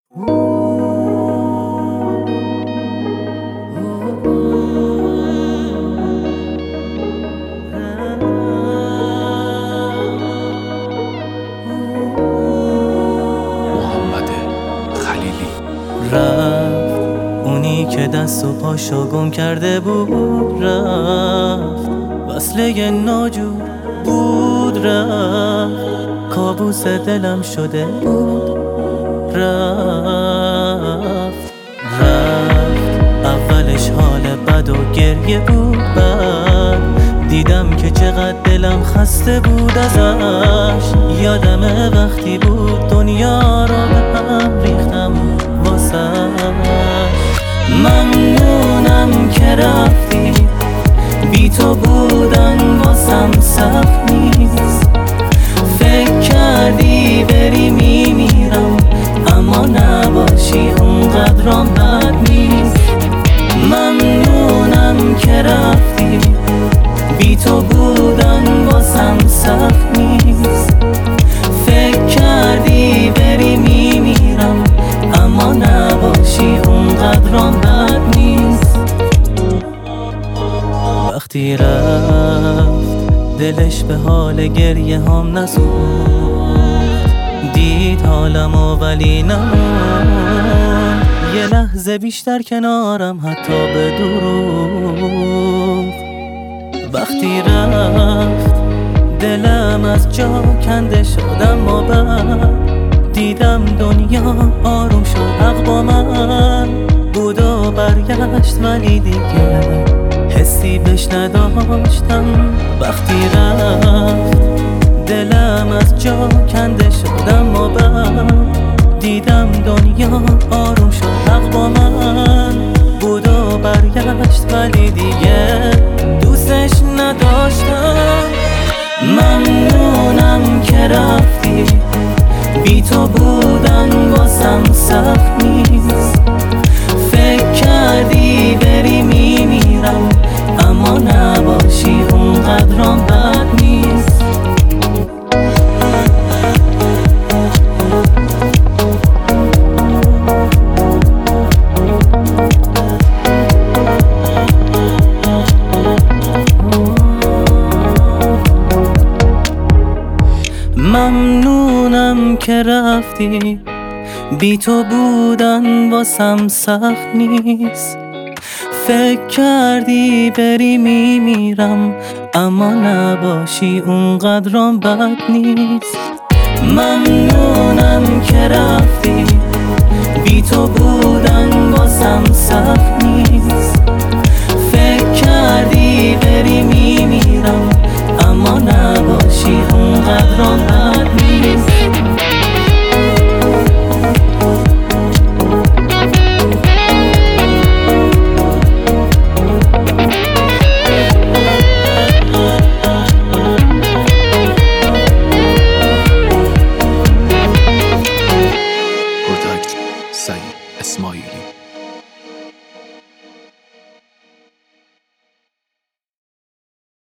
محمد خلیلی. رفت اونی که دست و پاشو گم کرده بود، رفت وصله ناجور بود، رفت کابوس دلم شده بود، رفت اولش حال بد و گریه بود، بعد دیدم که چقدر دلم خسته بود ازش. یادم وقتی بود دنیا رو به هم ریختم واسش. ممنونم که رفتی، بی تو بودن واسم سخت نیست. فکر کردی بری میمیرم، اما نباشی اونقدرام بد نیست. ممنونم که رفتی، بی تو بودن واسم سخت نیست. فکر کردی بری میمیرم، اما نباشی اونقدرام بد نیست. وقتی رفت دلش به حال گریه هم نسوخت، دید حالمو ولی نمون یه لحظه بیشتر کنارم حتی به دروغ. وقتی رفت دلم از جا کنده شدم و بعد دیدم دنیا آروم شد، حق با من بود و برگشت، ولی دیگه حسی بهش نداشتم. وقتی رفت دلم از جا کنده شدم و بعد دیدم دنیا آروم شد، حق با من بود و برگشت، ولی دیگه دوستش نداشتم. ممنونم که رفتی، بی تو بودن واسم سخت نیست. فکر کردی بری میمیرم، اما نباشی اونقدرام بد نیست. ممنونم که رفتی، بی تو بودن واسم سخت نیست. فکر کردی بری میمیرم، اما نباشی اونقدرام بد نیست. ممنونم که رفتی،